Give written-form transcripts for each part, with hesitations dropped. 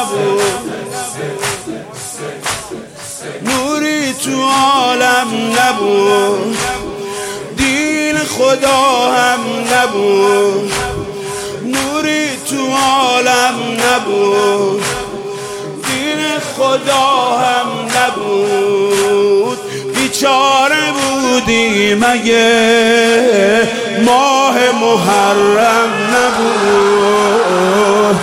نبود، نوری تو عالم نبود، دین خدا هم نبود، نوری تو عالم نبود، دین خدا هم نبود. بیچاره بودی مگه ماه محرم نبود.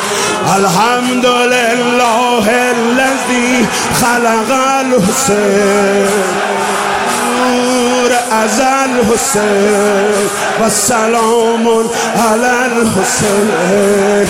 الحمدلله الذی خلق الحسین نور از الحسین و سلام علی الحسین.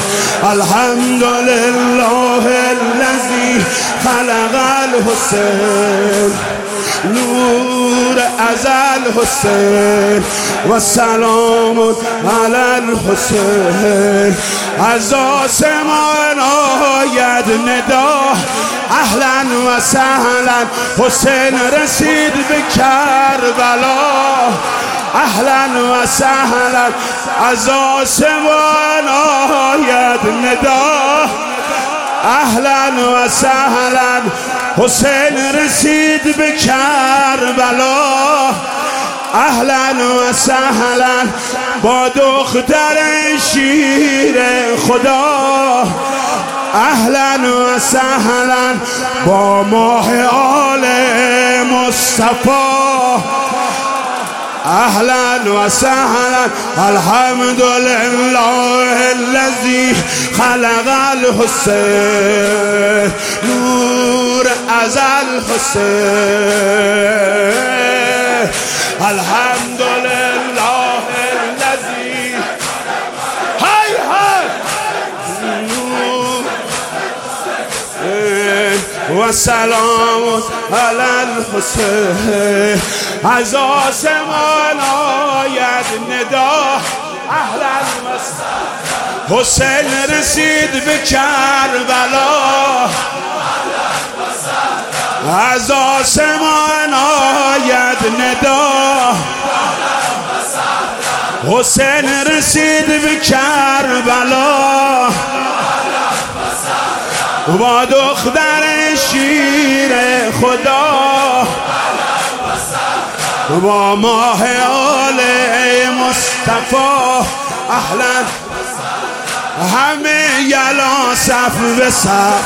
الحمدلله الذی خلق الحسین نور از الحسین و سلام علی الحسین. از آسمان آید ندا اهلا و سهلا، حسین رسید به کربلا اهلا و سهلا. از آسمان آید ندا اهلا و سهلا، حسین رسید به کربلا اهلا و سهلا. با دختر شیر خدا اهلا و سهلا، با ماه آل مصطفی اهلا و سهلا. الحمدلله الذی خلق الحسین نور از الحسین. الحمدلله الذی های های و سلام علی الحسین. از آسمان آید ندا اهلا و سهلا، حسین رسید به کربلا از آسمان آید ندا حسین رسید به کربلا با دختر شیر خدا با ماه آل مصطفی اهلا. همه یلا صف به صف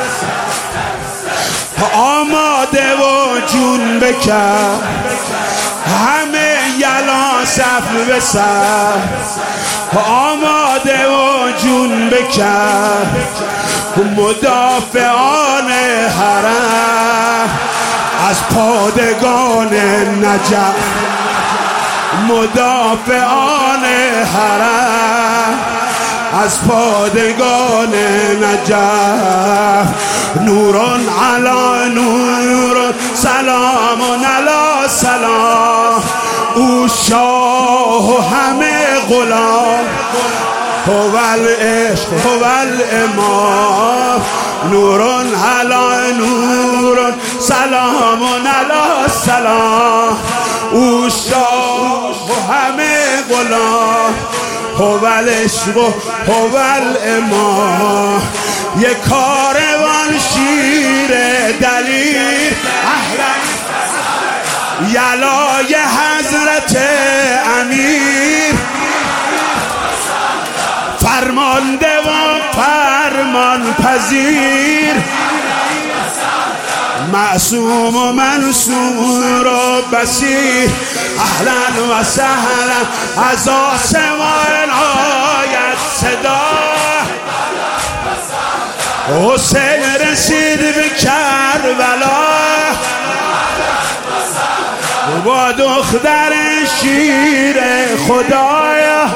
آماده و جون بکن، همه یلا صف به صف آماده و جون بکن. مدافعان حرم از پادگان نجف، مدافعان حرم از پادگان نجف. نورون علی نور سلام علی سلام، او شاه و همه غلام هو العشق هو الامام. نورون علی نور سلام علی سلام، او شاه و همه غلام هو العشق هو الامام. یک کاروان شیر دلیر اهلا یلای حضرت امیر، فرمانده و فرمان پذیر، معصوم و منصور و بصیر اهلا و سهلا. از آسمان آید صدا حسین رسید به کربلا با دختر شیر خدایا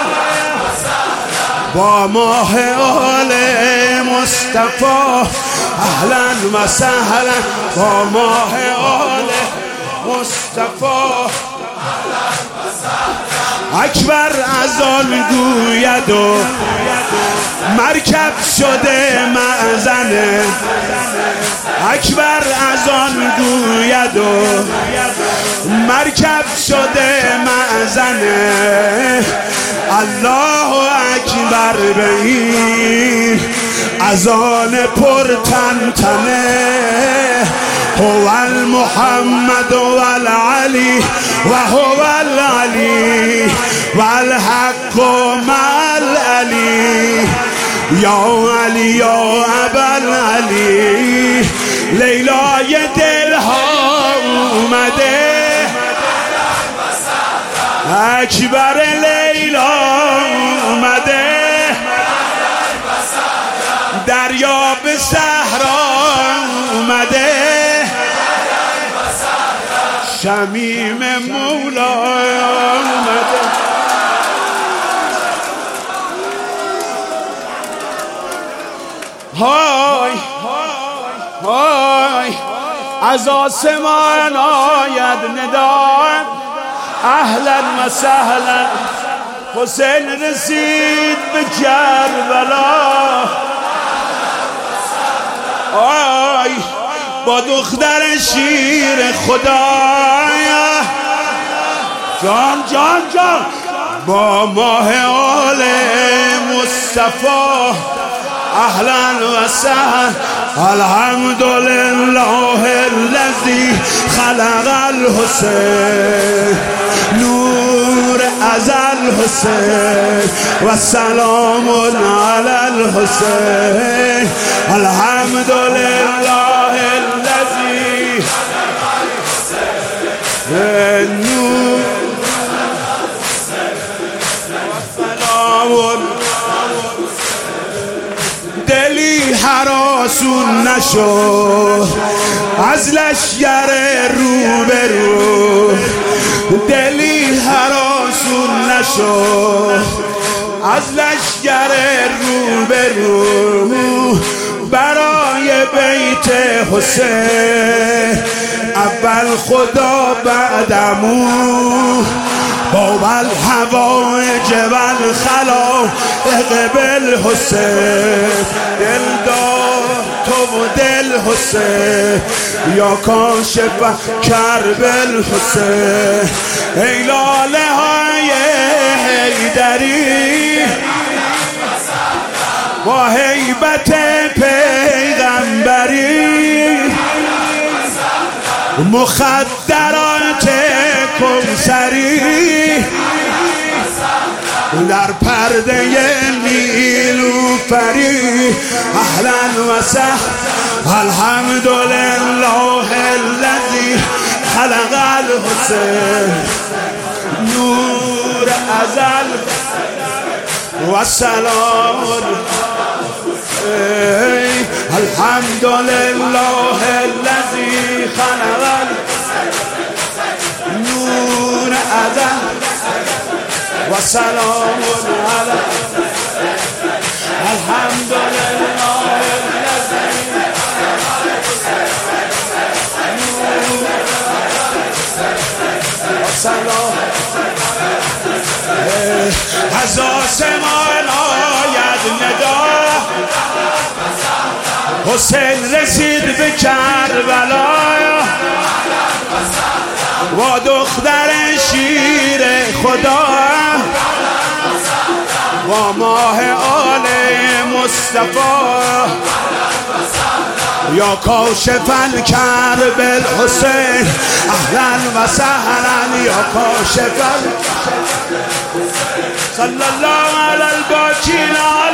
با ماه آل مصطفی اهلا و سهلا. با ماه آل مصطفی اکبر از آن گوید و مرکب شده معزنه، اکبر از آن گوید و مرکب شده معزنه. الله اکبر به این ازان پر تنتنه هو المحمد والعلی و هو العلی والحق مع العلی یا علی یا ابوالعلی لیلای دلها اومده اکبر لیلا اومده دریا به صحرا اومده شمیم مولا اومده های های از آسمان آید ندا اهلا و سهلا حسین رسید به کربلا آی با دختر شیر خدایا جان جان جان با ماه آل مصطفی اهلا و سهلا الحمدلله الذی خلق الحسین نور از الحسین و سلام علی الحسین الحمدلله الذی نور و سلام دلی هراسون نشد از لشگر روبرو دلی هراسون نشد از لشگر روبرو برای بیت حسین اول خدا بعدمو باب الحوائج والخلائق بالحسین دل دار تو و دل حسین یا کاشف کرب الحسین ای لاله های حیدری با هیبت پیغمبری مخدرات کمسری در پرده نیلوفری اهلا و سهلا الحمدلله الذی خلق الحسین نور ازل و سلام الحمدلله الذی خلق نور ازل و سلام علی الحمدلله الذی و سلام از آسمان آید ندا حسین رسید به کربلا و دختر شیر خدا و ماه آل مصطفی یا کاشفا کرب الحسین اهلا و سهلا یا کاشفا صلی الله علی الباکین